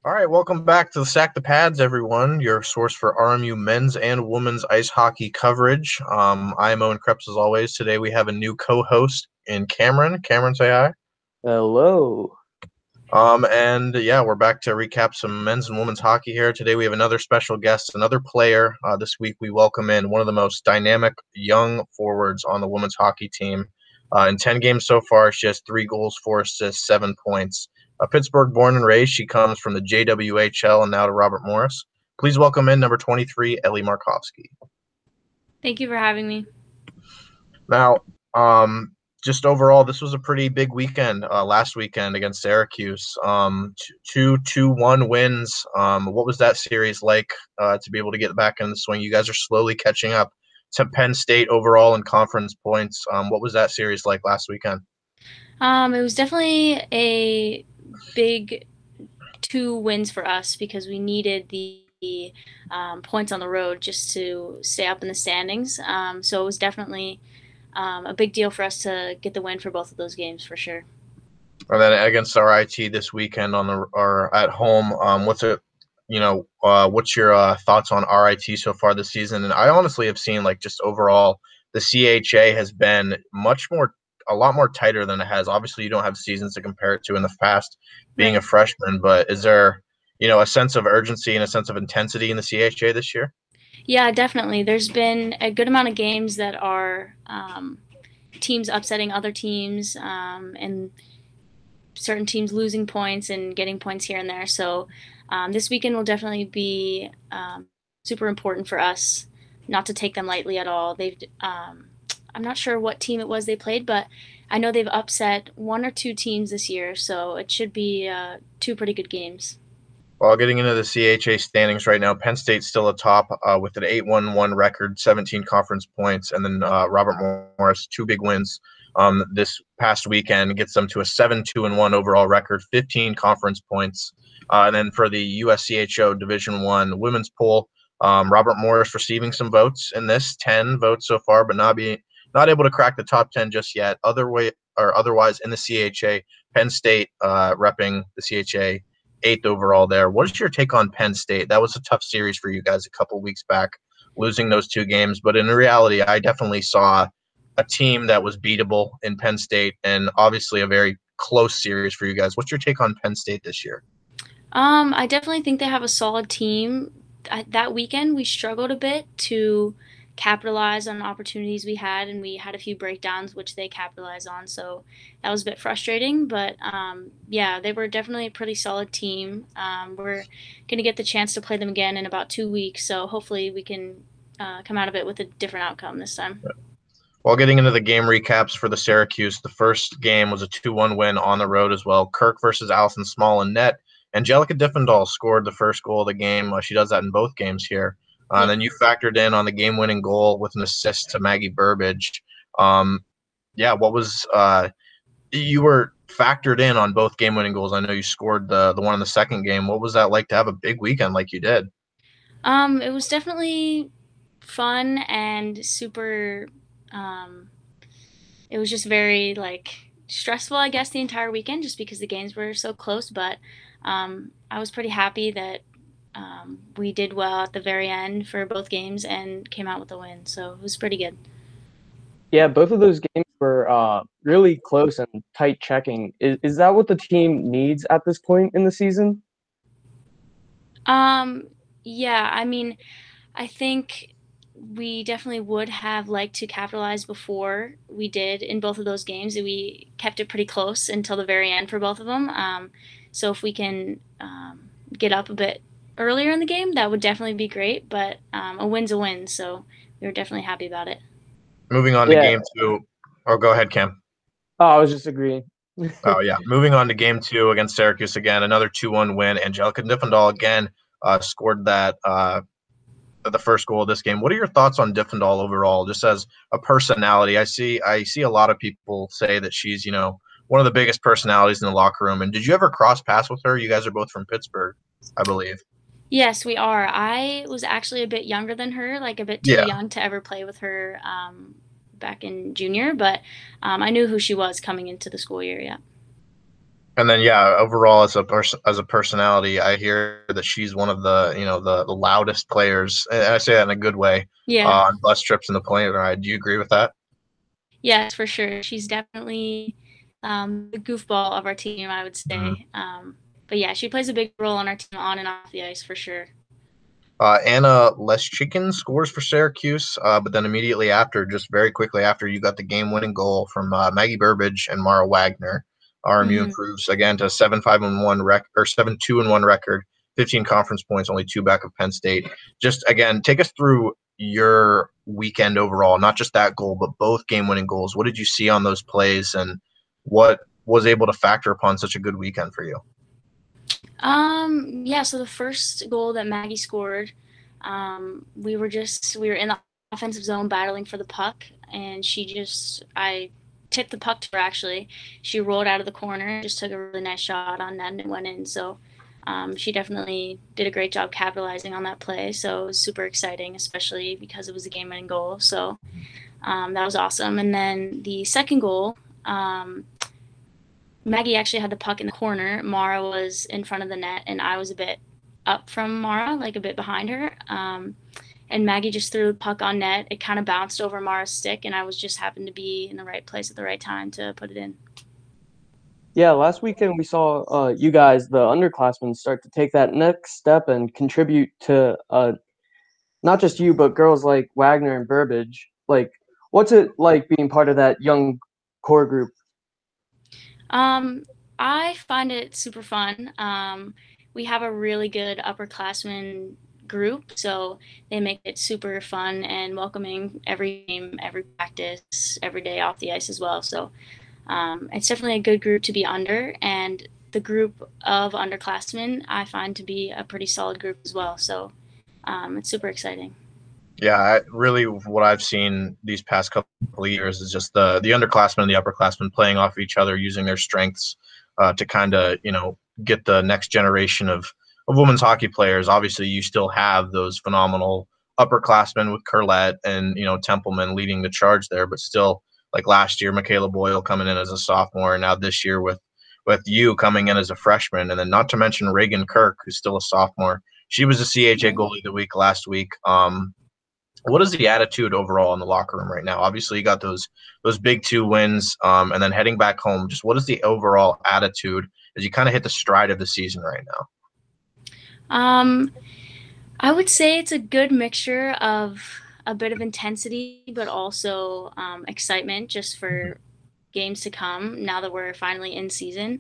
All right, welcome back to the Sack the Pads, everyone. Your source for RMU men's and women's ice hockey coverage. I'm Owen Krebs as always. Today we have a new co-host in Cameron. Cameron, say hi. Hello. And yeah, we're back to recap some men's and women's hockey here. Today we have another special guest, another player. This week we welcome in one of the most dynamic young forwards on the women's hockey team. In 10 games so far, she has 3 goals, 4 assists, 7 points. Pittsburgh born and raised, she comes from the JWHL and now to Robert Morris. Please welcome in number 23, Ellie Markovsky. Thank you for having me. Now, just overall, this was a pretty big weekend last weekend against Syracuse. Two 2-1 wins. What was that series like to be able to get back in the swing? You guys are slowly catching up to Penn State overall in conference points. What was that series like last weekend? It was definitely a big 2 wins for us because we needed the points on the road just to stay up in the standings. So it was definitely a big deal for us to get the win for both of those games for sure. And then against RIT this weekend on the or at home, what's your thoughts on RIT so far this season? And I honestly have seen like just overall the CHA has been a lot more tighter than it has. Obviously, you don't have seasons to compare it to in the past, being a Right. freshman. But is there a sense of urgency and a sense of intensity in the CHA this year? Yeah, definitely. There's been a good amount of games that are teams upsetting other teams, and certain teams losing points and getting points here and there. So this weekend will definitely be super important for us not to take them lightly at all. I'm not sure what team it was they played, but I know they've upset 1 or 2 teams this year, so it should be 2 pretty good games. Well, getting into the CHA standings right now, Penn State's still atop with an 8-1-1 record, 17 conference points, and then Robert Morris, 2 big wins this past weekend, gets them to a 7-2-1 overall record, 15 conference points. And then for the USCHO Division One women's pool, Robert Morris receiving some votes in this, 10 votes so far, but not able to crack the top 10 just yet. Otherwise in the CHA, Penn State repping the CHA eighth overall there. What is your take on Penn State? That was a tough series for you guys a couple weeks back, losing those 2 games. But in reality, I definitely saw a team that was beatable in Penn State and obviously a very close series for you guys. What's your take on Penn State this year? I definitely think they have a solid team. That weekend, we struggled a bit to capitalize on opportunities we had, and we had a few breakdowns, which they capitalized on. So that was a bit frustrating, but yeah, they were definitely a pretty solid team. We're going to get the chance to play them again in about 2 weeks, so hopefully we can come out of it with a different outcome this time. While getting into the game recaps for the Syracuse, the first game was a 2-1 win on the road as well. Kirk versus Allison Small in net. Angelica Diffendahl scored the first goal of the game. She does that in both games here. And Yeah. then you factored in on the game-winning goal with an assist to Maggie Burbage. Um, yeah, what was you were factored in on both game-winning goals. I know you scored the one in the second game. What was that like to have a big weekend like you did? It was definitely fun and super. Um, it was just very like stressful, I guess, the entire weekend, just because the games were so close. But I was pretty happy that we did well at the very end for both games and came out with a win. So it was pretty good. Yeah, both of those games were really close and tight checking. Is that what the team needs at this point in the season? Um, yeah, I mean, I think we definitely would have liked to capitalize before we did in both of those games. We kept it pretty close until the very end for both of them. So if we can get up a bit earlier in the game, that would definitely be great. But a win's a win, so we were definitely happy about it. Moving on to Yeah. game two. Oh, go ahead, Cam. Oh, I was just agreeing. Oh yeah. Moving on to game two against Syracuse again, another 2-1 win. Angelica Diffendahl again scored that the first goal of this game. What are your thoughts on Diffendahl overall, just as a personality? I see a lot of people say that she's one of the biggest personalities in the locker room. And did you ever cross paths with her? You guys are both from Pittsburgh, I believe. Yes, we are. I was actually a bit younger than her, like a bit too Yeah. young to ever play with her back in junior, but I knew who she was coming into the school year. Yeah. And then yeah, overall as a personality, I hear that she's one of the the loudest players, and I say that in a good way. Yeah. On bus trips and the plane ride. Do you agree with that? Yes, for sure. She's definitely the goofball of our team, I would Mhm. say. But yeah, she plays a big role on our team on and off the ice for sure. Anna Leschyshyn scores for Syracuse, but then immediately after, just very quickly after, you got the game-winning goal from Maggie Burbage and Mara Wagner. RMU Hmm. improves again to 7-2-1 record, 15 conference points, only two back of Penn State. Just again, take us through your weekend overall, not just that goal, but both game-winning goals. What did you see on those plays, and what was able to factor upon such a good weekend for you? Yeah, so the first goal that Maggie scored, we were in the offensive zone battling for the puck, and I tipped the puck to her actually. She rolled out of the corner, just took a really nice shot on net and it went in. So she definitely did a great job capitalizing on that play. So it was super exciting, especially because it was a game-winning goal. So that was awesome. And then the second goal, Maggie actually had the puck in the corner. Mara was in front of the net, and I was a bit up from Mara, like a bit behind her. And Maggie just threw the puck on net. It kind of bounced over Mara's stick, and I was just happened to be in the right place at the right time to put it in. Yeah, last weekend we saw you guys, the underclassmen, start to take that next step and contribute to not just you, but girls like Wagner and Burbage. Like, what's it like being part of that young core group? Um, I find it super fun. We have a really good upperclassmen group, so they make it super fun and welcoming every game, every practice, every day off the ice as well. So it's definitely a good group to be under, and the group of underclassmen I find to be a pretty solid group as well. So it's super exciting. Yeah, really, what I've seen these past couple of years is just the underclassmen and the upperclassmen playing off each other, using their strengths to kind of get the next generation of women's hockey players. Obviously, you still have those phenomenal upperclassmen with Curlette and Templeman leading the charge there, but still, like last year, Michaela Boyle coming in as a sophomore, and now this year with you coming in as a freshman, and then not to mention Reagan Kirk, who's still a sophomore. She was a CHA Yeah. goalie of the week last week. What is the attitude overall in the locker room right now? Obviously, you got those big two wins, and then heading back home. Just what is the overall attitude as you kind of hit the stride of the season right now? Um, I would say it's a good mixture of a bit of intensity, but also excitement just for games to come now that we're finally in season.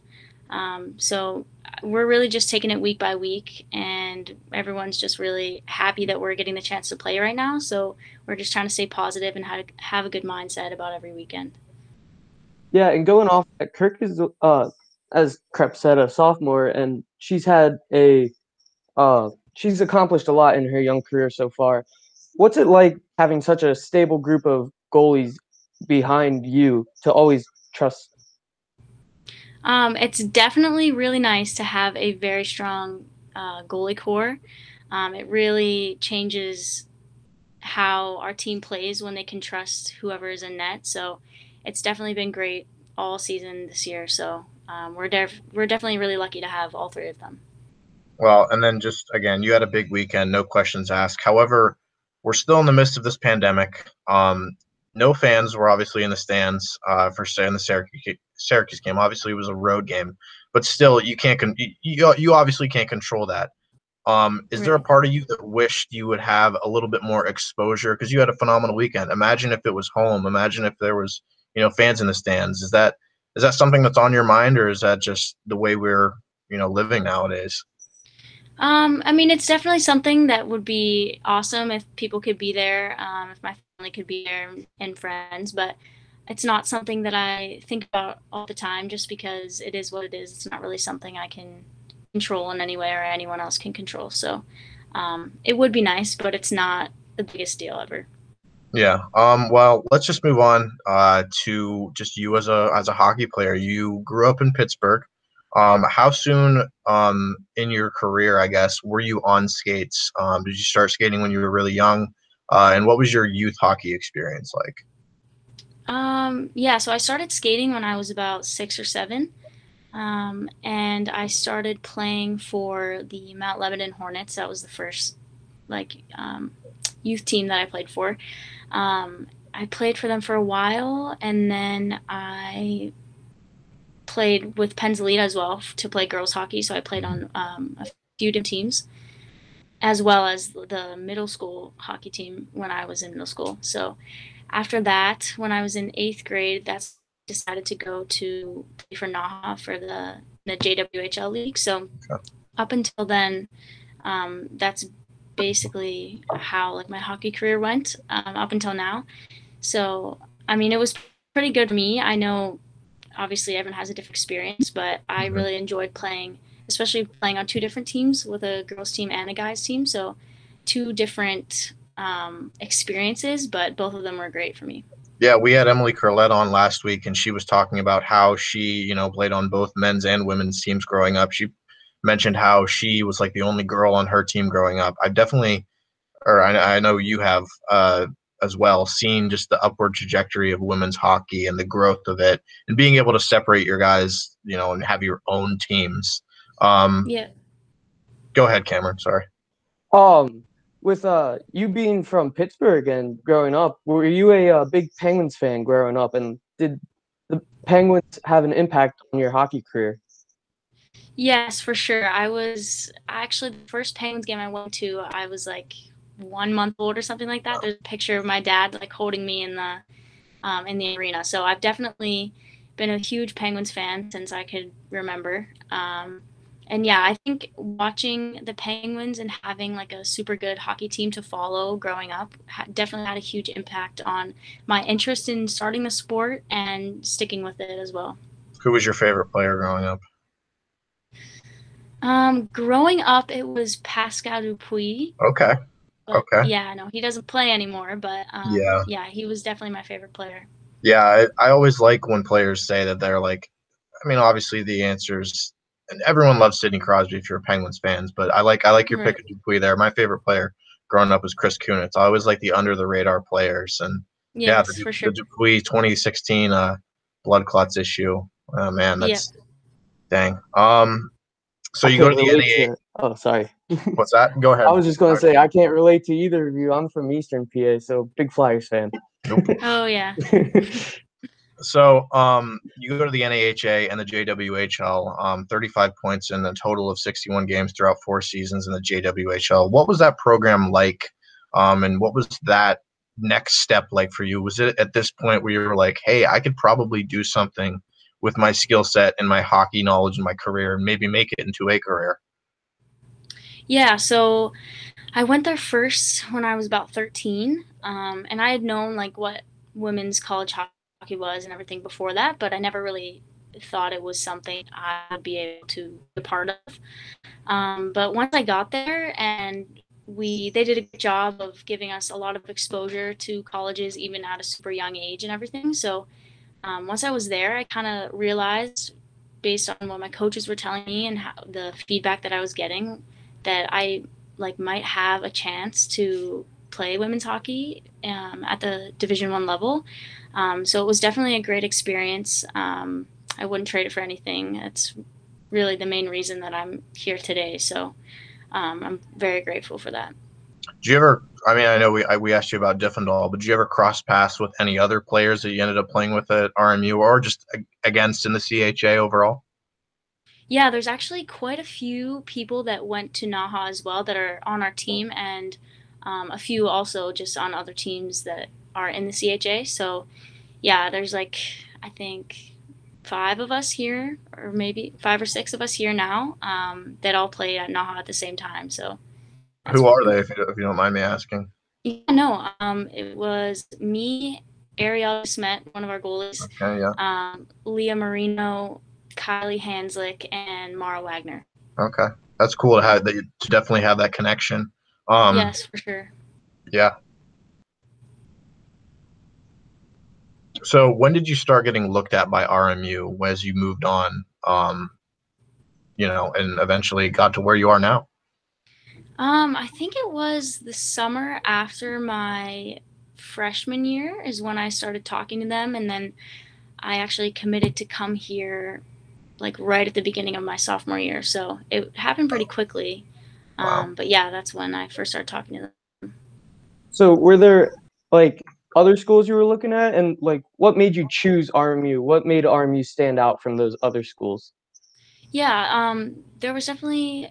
So we're really just taking it week by week, and everyone's just really happy that we're getting the chance to play right now. So we're just trying to stay positive and have a good mindset about every weekend. Yeah, and going off, Kirk is, as Krep said, a sophomore, and she's accomplished a lot in her young career so far. What's it like having such a stable group of goalies behind you to always trust? It's definitely really nice to have a very strong goalie core. It really changes how our team plays when they can trust whoever is in net. So it's definitely been great all season this year. So we're definitely really lucky to have all three of them. Well, and then just again, you had a big weekend, no questions asked. However, we're still in the midst of this pandemic. No fans were obviously in the stands for say in the Syracuse game. Obviously, it was a road game, but still, you can't you obviously can't control that. Is there a Right. part of you that wished you would have a little bit more exposure because you had a phenomenal weekend? Imagine if it was home. Imagine if there was fans in the stands. Is that something that's on your mind, or is that just the way we're living nowadays? I mean, it's definitely something that would be awesome if people could be there, if my family could be there and friends, but it's not something that I think about all the time just because it is what it is. It's not really something I can control in any way or anyone else can control. So it would be nice, but it's not the biggest deal ever. Yeah. Well, let's just move on to just you as a hockey player. You grew up in Pittsburgh. How soon in your career, I guess, were you on skates? Did you start skating when you were really young? And what was your youth hockey experience like? Yeah, so I started skating when I was about 6 or 7. And I started playing for the Mount Lebanon Hornets. That was the first youth team that I played for. I played for them for a while, and then I played with Penzalita as well to play girls hockey. So I played on a few different teams, as well as the middle school hockey team when I was in middle school. So after that, when I was in 8th grade, that's decided to go to play for Naha for the JWHL league. So up until then, that's basically how like my hockey career went up until now. So I mean, it was pretty good for me. I know obviously everyone has a different experience, but I really enjoyed playing, especially playing on two different teams with a girls team and a guys team. So two different experiences, but both of them were great for me. Yeah, we had Emily Curlett on last week, and she was talking about how she, played on both men's and women's teams growing up. She mentioned how she was like the only girl on her team growing up. I've definitely, or I know you have as well, seen just the upward trajectory of women's hockey and the growth of it, and being able to separate your guys, and have your own teams. Yeah. Go ahead, Cameron. Sorry. With you being from Pittsburgh and growing up, were you a big Penguins fan growing up? And did the Penguins have an impact on your hockey career? Yes, for sure. I was actually the first Penguins game I went to, I was like 1 month old or something like that. There's a picture of my dad like holding me in the arena. So I've definitely been a huge Penguins fan since I could remember. And yeah, I think watching the Penguins and having like a super good hockey team to follow growing up definitely had a huge impact on my interest in starting the sport and sticking with it as well. Who was your favorite player growing up? Growing up, it was Pascal Dupuis, Okay. but Okay. yeah, no, he doesn't play anymore. But Yeah. yeah, he was definitely my favorite player. Yeah. I always like when players say that they're like, I mean, obviously the answers, and everyone loves Sidney Crosby if you're Penguins fans, but I like your pick Right. of Dupuis there. My favorite player growing up was Chris Kunitz. I always like the under the radar players, and yeah, Yes, for The sure. Dupuis 2016 blood clots issue. Oh man, Yeah. that's dang. So I you go can't to the relate NAA. to. Oh, sorry. What's that? Go I ahead. was just going to say I can't relate to either of you. I'm from Eastern PA, so big Flyers fan. Nope. Oh yeah. So, you go to the NAHA and the JWHL, 35 points in a total of 61 games throughout 4 seasons in the JWHL. What was that program like? And what was that next step like for you? Was it at this point where you were like, hey, I could probably do something with my skill set and my hockey knowledge and my career and maybe make it into a career? Yeah, so I went there first when I was about 13, and I had known like what women's college hockey was and everything before that, but I never really thought it was something I would be able to be a part of. But once I got there, and they did a good job of giving us a lot of exposure to colleges, even at a super young age and everything. So once I was there, I kind of realized, based on what my coaches were telling me and how, the feedback that I was getting, that I like might have a chance to play women's hockey at the Division 1 level. So it was definitely a great experience. I wouldn't trade it for anything. It's really the main reason that I'm here today. So I'm very grateful for that. Did you ever? I mean, I know we asked you about Diffendall, but did you ever cross paths with any other players that you ended up playing with at RMU or just against in the CHA overall? Yeah, there's actually quite a few people that went to Naha as well that are on our team, and a few also just on other teams that are in the CHA. So, yeah, there's like, I think, 5 of us here, or maybe 5 or 6 of us here now that all played at Naha at the same time. So, that's Who really are they, cool. if you don't mind me asking? Yeah, no, it was me, Ariel Smet, one of our goalies, Okay, yeah. Leah Marino, Kylie Hanslick, and Mara Wagner. Okay, that's cool to have that, to definitely have that connection. Um, Yes, for sure. yeah. So when did you start getting looked at by RMU as you moved on? And eventually got to where you are now. I think it was the summer after my freshman year is when I started talking to them, and then I actually committed to come here like right at the beginning of my sophomore year. So it happened pretty quickly. Wow. But yeah, that's when I first started talking to them. So were there like other schools you were looking at, and like what made you choose RMU? What made RMU stand out from those other schools? Yeah, there was definitely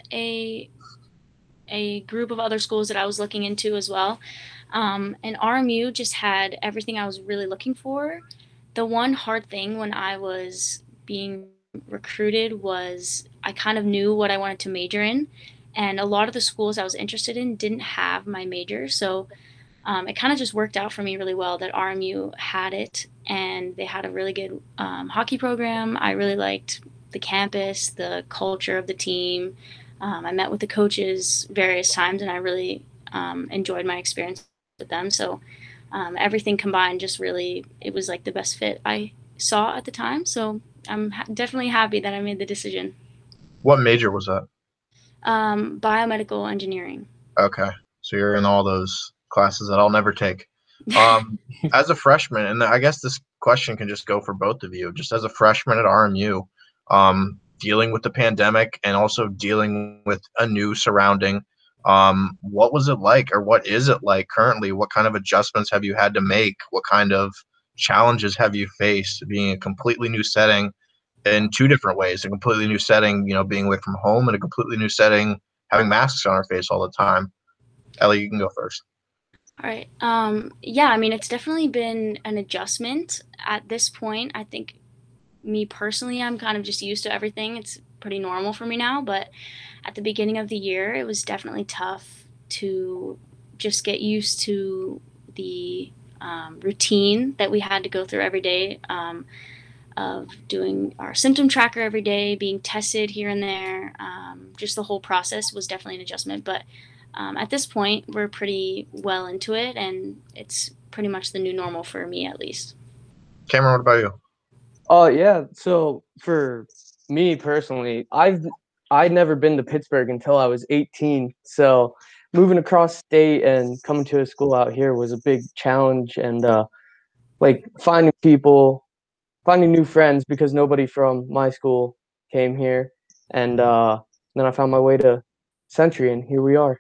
a group of other schools that I was looking into as well. And RMU just had everything I was really looking for. The one hard thing when I was being recruited was I kind of knew what I wanted to major in, and a lot of the schools I was interested in didn't have my major. So it kind of just worked out for me really well that RMU had it, and they had a really good hockey program. I really liked the campus, the culture of the team. I met with the coaches various times, and I really enjoyed my experience with them. So everything combined, just really, it was like the best fit I saw at the time. So I'm definitely happy that I made the decision. What major was that? Biomedical engineering. Okay. So you're in all those classes that I'll never take. Um, as a freshman, and I guess this question can just go for both of you, just as a freshman at RMU, dealing with the pandemic and also dealing with a new surrounding, what was it like, or what is it like currently? What kind of adjustments have you had to make? What kind of challenges have you faced being a completely new setting in two different ways? A completely new setting, being away from home, and a completely new setting having masks on our face all the time. Ellie, you can go first. All right. Yeah, I mean, it's definitely been an adjustment at this point. I think me personally, I'm kind of just used to everything. It's pretty normal for me now, but at the beginning of the year, it was definitely tough to just get used to the routine that we had to go through every day, of doing our symptom tracker every day, being tested here and there. Just the whole process was definitely an adjustment. But at this point, we're pretty well into it, and it's pretty much the new normal for me, at least. Cameron, what about you? Oh yeah. So for me personally, I'd never been to Pittsburgh until I was 18. So moving across state and coming to a school out here was a big challenge, and like finding new friends because nobody from my school came here, and then I found my way to Century, and here we are.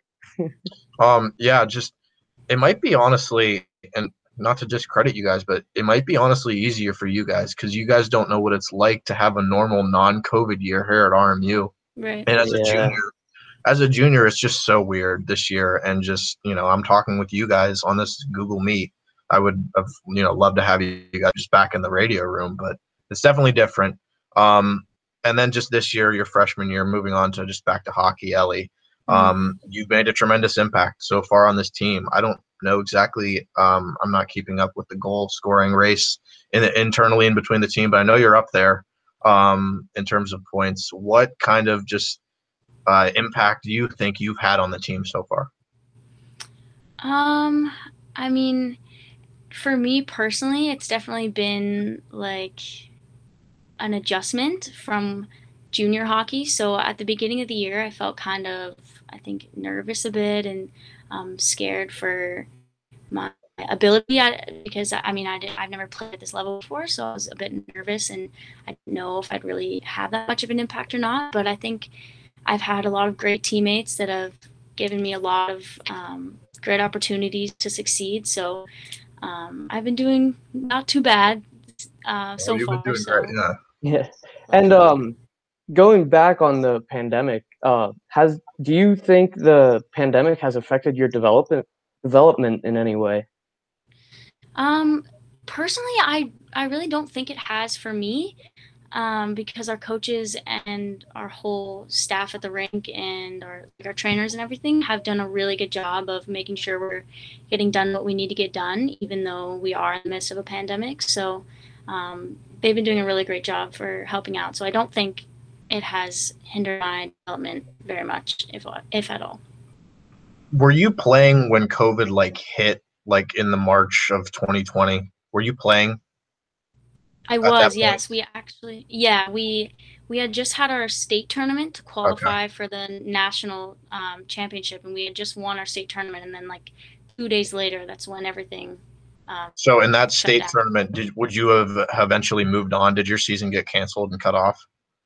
Yeah, just it might be honestly, and not to discredit you guys, but it might be honestly easier for you guys because you guys don't know what it's like to have a normal non-COVID year here at RMU. Right. And Yeah. as a junior, it's just so weird this year. And just, I'm talking with you guys on this Google Meet. I would have, loved to have you guys just back in the radio room, but it's definitely different. And then just this year, your freshman year, moving on to just back to hockey, Ellie. You've made a tremendous impact so far on this team. I don't know exactly. I'm not keeping up with the goal scoring race internally in between the team, but I know you're up there in terms of points. What kind of just impact do you think you've had on the team so far? I mean, for me personally, it's definitely been like an adjustment from junior hockey. So at the beginning of the year, I felt kind of, I think, nervous a bit and scared for my ability because I mean, I've never played at this level before, so I was a bit nervous and I didn't know if I'd really have that much of an impact or not. But I think I've had a lot of great teammates that have given me a lot of great opportunities to succeed. So I've been doing not too bad so You've been far. doing great. So Yeah. Yeah. And going back on the pandemic, has do you think the pandemic has affected your development in any way? um, personally, I really don't think it has for me. Because our coaches and our whole staff at the rink and our trainers and everything have done a really good job of making sure we're getting done what we need to get done, even though we are in the midst of a pandemic. So they've been doing a really great job for helping out. So I don't think it has hindered my development very much, if at all. Were you playing when COVID hit in the March of 2020? Were you playing I at that was, point? yes. We actually, yeah, we had just had our state tournament to Okay. qualify for the national championship, and we had just won our state tournament, and then like 2 days later, that's when everything um, So in that shut state down. tournament, would you have eventually moved on? Did your season get canceled and cut off?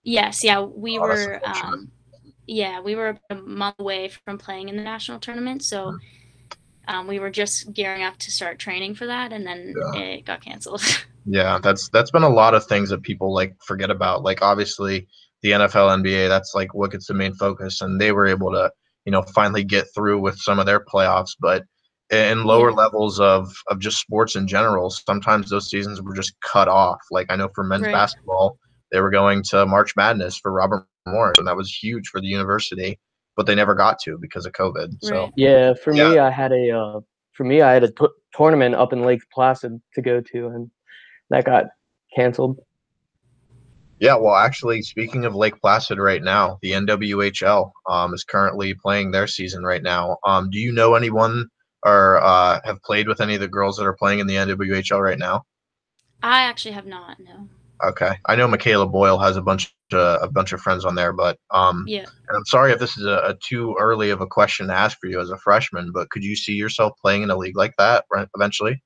Yes, yeah, we Oh, that's were unfortunate. we were a month away from playing in the national tournament, so we were just gearing up to start training for that, and then Yeah. it got canceled. Yeah, that's been a lot of things that people like forget about. Like obviously the NFL, NBA, that's like what gets the main focus, and they were able to, finally get through with some of their playoffs. But in lower Yeah, levels of just sports in general, sometimes those seasons were just cut off. Like I know for men's right, basketball, they were going to March Madness for Robert Morris, and that was huge for the university, but they never got to because of COVID. So right. Yeah, yeah, for me, I had a tournament up in Lake Placid to go to, and that got canceled. yeah, well, actually, speaking of Lake Placid right now, the NWHL is currently playing their season right now. Do you know anyone or have played with any of the girls that are playing in the NWHL right now? I actually have not, no. Okay, I know Michaela Boyle has a bunch of friends on there, but Yeah. and I'm sorry if this is a too early of a question to ask for you as a freshman, but could you see yourself playing in a league like that eventually?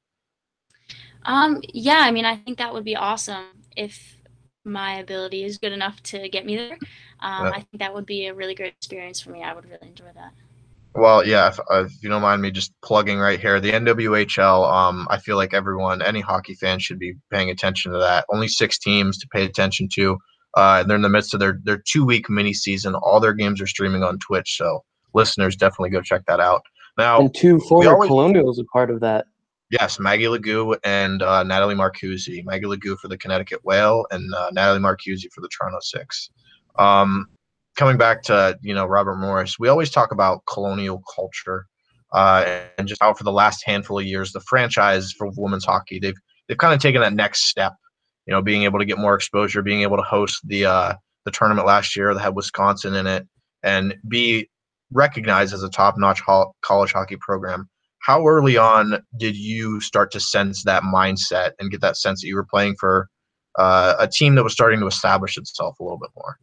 Yeah, I mean, I think that would be awesome if my ability is good enough to get me there. I think that would be a really great experience for me. I would really enjoy that. Well, yeah, if you don't mind me just plugging right here, the NWHL, I feel like any hockey fan should be paying attention to that. Only 6 teams to pay attention to. And they're in the midst of their 2-week mini season. All their games are streaming on Twitch, so listeners definitely go check that out. Now, And two we former always Colonials are part of that. yes, Maggie Legou and Natalie Marcuzzi. Maggie Legou for the Connecticut Whale and Natalie Marcuzzi for the Toronto Six. Um, Coming back to Robert Morris, we always talk about colonial culture and just how for the last handful of years the franchise for women's hockey they've kind of taken that next step. Being able to get more exposure, being able to host the tournament last year that had Wisconsin in it, and be recognized as a top-notch college hockey program. How early on did you start to sense that mindset and get that sense that you were playing for a team that was starting to establish itself a little bit more?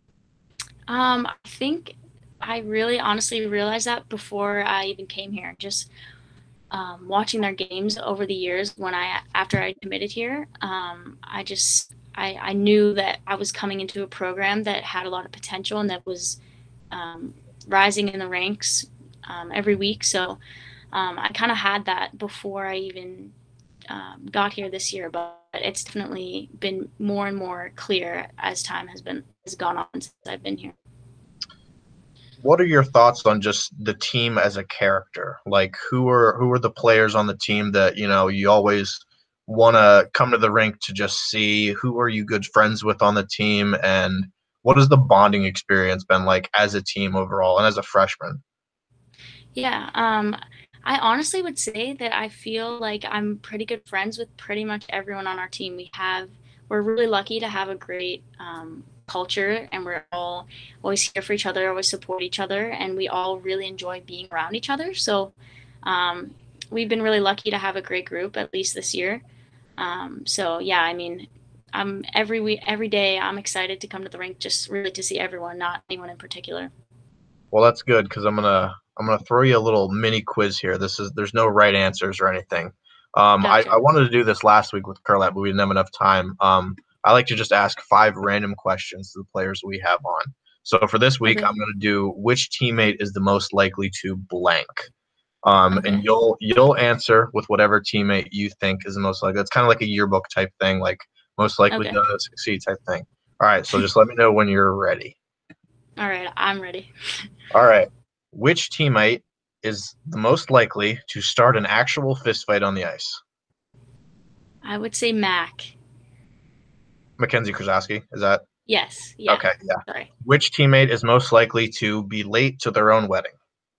I think I really honestly realized that before I even came here. Just watching their games over the years after I committed here, I knew that I was coming into a program that had a lot of potential and that was um, rising in the ranks every week. So I kind of had that before I even got here this year, but it's definitely been more and more clear as time has gone on since I've been here. What are your thoughts on just the team as a character? Like who are the players on the team that you always want to come to the rink to just see? Who are you good friends with on the team, and what has the bonding experience been like as a team overall and as a freshman? Yeah, I honestly would say that I feel like I'm pretty good friends with pretty much everyone on our team. We're really lucky to have a great culture, and we're all always here for each other, always support each other, and we all really enjoy being around each other. So, um, we've been really lucky to have a great group, at least this year. So yeah, I mean, every day I'm excited to come to the rink just really to see everyone, not anyone in particular. Well, that's good because I'm gonna throw you a little mini quiz here. There's no right answers or anything. I Gotcha. wanted to do this last week with Curlat, but we didn't have enough time. I like to just ask 5 random questions to the players we have on. So for this week, Okay. I'm gonna do which teammate is the most likely to blank. And Okay. you'll answer with whatever teammate you think is the most likely. It's kind of like a yearbook type thing, like most likely Okay. to succeed type thing. All right, so just let me know when you're ready. All right. I'm ready. All right. Which teammate is the most likely to start an actual fist fight on the ice? I would say Mac. Mackenzie Krasowski, is that Yes. Yeah. okay? Yeah. Sorry. Which teammate is most likely to be late to their own wedding?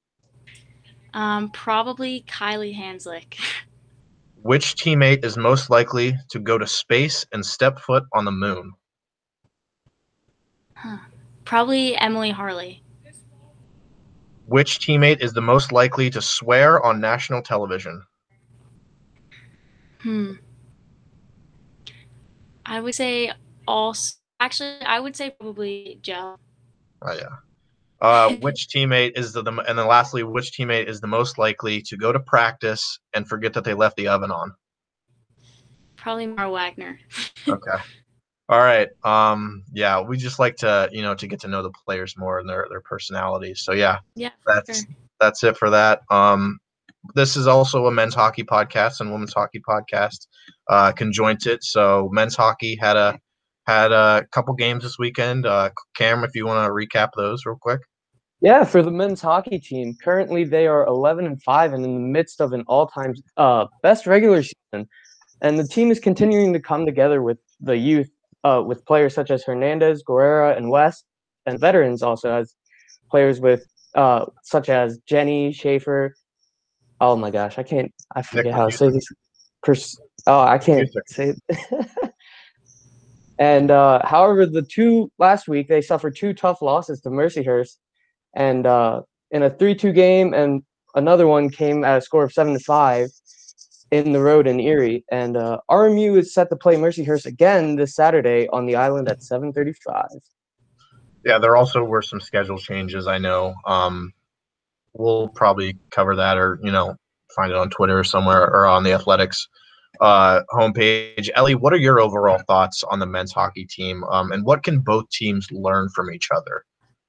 Probably Kylie Hanslick. Which teammate is most likely to go to space and step foot on the moon? Huh. Probably Emily Harley. Which teammate is the most likely to swear on national television? Hmm. I would say also. Actually, I would say probably Joe. Oh yeah. Which teammate is and then lastly, which teammate is the most likely to go to practice and forget that they left the oven on? Probably Mara Wagner. Okay. All right. Yeah, we just like to, to get to know the players more and their personalities. So yeah, Yeah, for that's sure. that's it for that. This is also a men's hockey podcast and women's hockey podcast, conjointed. So men's hockey had a couple games this weekend. Cam, if you want to recap those real quick. Yeah, for the men's hockey team, currently they are 11-5 and in the midst of an all-time best regular season. And the team is continuing to come together with the youth, with players such as Hernandez, Guerrera, and West, and veterans also as players with such as Jenny Schaefer. Oh my gosh, I Nick forget how to say this. I can't Music. say it. And however, the two last week they suffered two tough losses to Mercyhurst, and in a 3-2 game, and another one came at a score of 7-5 in the road in Erie. And RMU is set to play Mercyhurst again this Saturday on the island at 7:35. Yeah, there also were some schedule changes. I know. We'll probably cover that, or find it on Twitter or somewhere, or on the Athletics homepage. Ellie, what are your overall thoughts on the men's hockey team, and what can both teams learn from each other?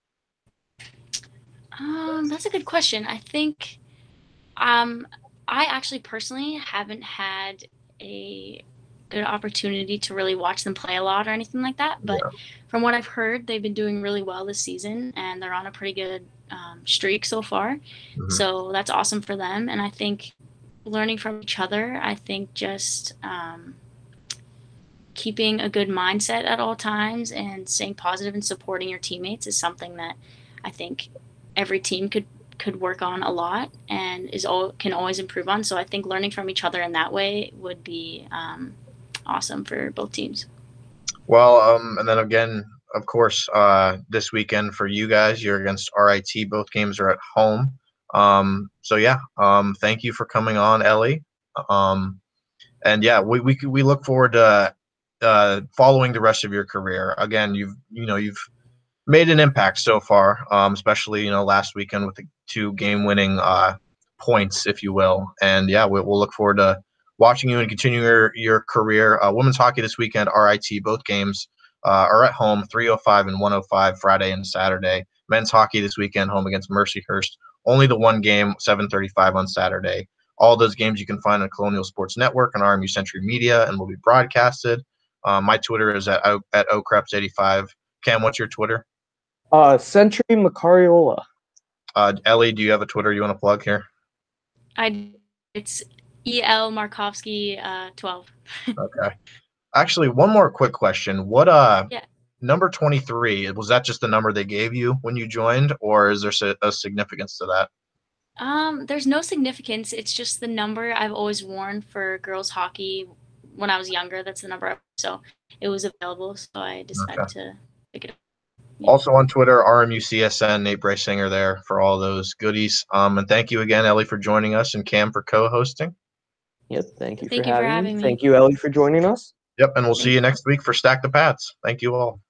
That's a good question. I think I actually personally haven't had a good opportunity to really watch them play a lot or anything like that. But from what I've heard, they've been doing really well this season and they're on a pretty good streak so far. Mhm. So that's awesome for them. And I think learning from each other, I think just keeping a good mindset at all times and staying positive and supporting your teammates is something that I think every team could work on a lot and can always improve on. So I think learning from each other in that way would be awesome for both teams. Well, and then again, of course, this weekend for you guys, you're against RIT. Both games are at home. So yeah, thank you for coming on, Ellie. And yeah, we look forward to following the rest of your career. Again, you've made an impact so far, especially last weekend with the 2 game-winning points, if you will. And yeah, we'll look forward to watching you and continuing your career. Women's hockey this weekend, RIT, both games are at home, 3:05 and 1:05 Friday and Saturday. Men's hockey this weekend, home against Mercyhurst. Only the one game, 7:35 on Saturday. All those games you can find on Colonial Sports Network and RMU Century Media and will be broadcasted. My Twitter is at okreps85. Cam, what's your Twitter? Century Macariola. Ellie, do you have a Twitter you want to plug here? It's EL Markovsky 12. Okay. Actually, one more quick question. What Yeah. number 23, was that just the number they gave you when you joined, or is there a significance to that? There's no significance. It's just the number I've always worn for girls hockey when I was younger. That's the number. So it was available, so I decided to pick it up. Yeah. Also on Twitter, RMUCSN, Nate Brysinger there for all those goodies. And thank you again, Ellie, for joining us and Cam for co-hosting. Yep, thank you Thank for you for having having me. me. Thank you, Ellie, for joining us. Yep, and we'll see Thank you you. next week for Stack the Pats. Thank you all.